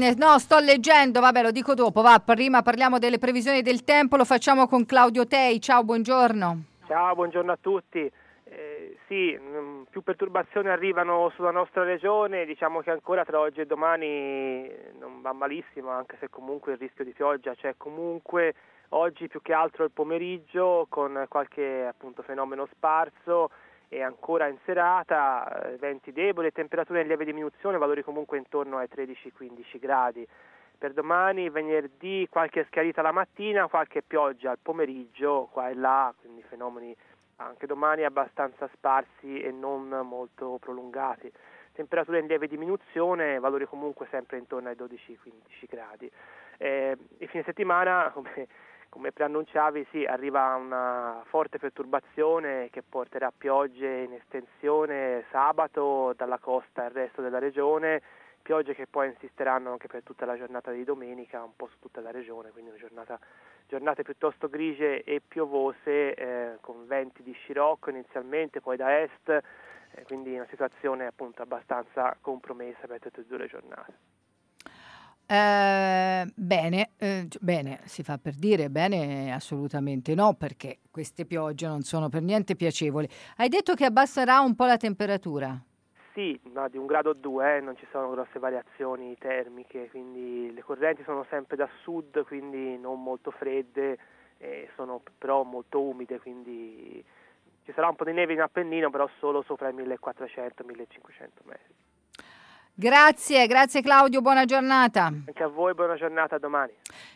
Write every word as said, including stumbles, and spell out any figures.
no, sto leggendo, vabbè, lo dico dopo, va, prima parliamo delle previsioni del tempo, lo facciamo con Claudio Tei. Ciao, buongiorno. Ciao, buongiorno a tutti. Eh, sì, mh, più perturbazioni arrivano sulla nostra regione, diciamo che ancora tra oggi e domani non va malissimo, anche se comunque il rischio di pioggia c'è comunque. Oggi più che altro il pomeriggio con qualche appunto fenomeno sparso e ancora in serata, eh, venti deboli e temperature in lieve diminuzione, valori comunque intorno ai tredici quindici gradi. Per domani, venerdì, qualche schiarita la mattina, qualche pioggia al pomeriggio, qua e là, quindi fenomeni anche domani abbastanza sparsi e non molto prolungati. Temperature in lieve diminuzione, valori comunque sempre intorno ai dodici quindici gradi. Eh, il fine settimana, come, come preannunciavi, sì, arriva una forte perturbazione che porterà piogge in estensione sabato dalla costa al resto della regione, piogge che poi insisteranno anche per tutta la giornata di domenica, un po' su tutta la regione, quindi una giornata, giornate piuttosto grigie e piovose, eh, con venti di scirocco inizialmente, poi da est, eh, quindi una situazione appunto abbastanza compromessa per tutte e due le giornate. Eh, bene, eh, bene, si fa per dire, bene assolutamente no, perché queste piogge non sono per niente piacevoli. Hai detto che abbasserà un po' la temperatura? Sì, no, di un grado o due, eh, non ci sono grosse variazioni termiche, quindi le correnti sono sempre da sud, quindi non molto fredde, eh, sono però molto umide, quindi ci sarà un po' di neve in Appennino, però solo sopra i millequattrocento millecinquecento metri. Grazie, grazie Claudio, buona giornata. Anche a voi, buona giornata, a domani.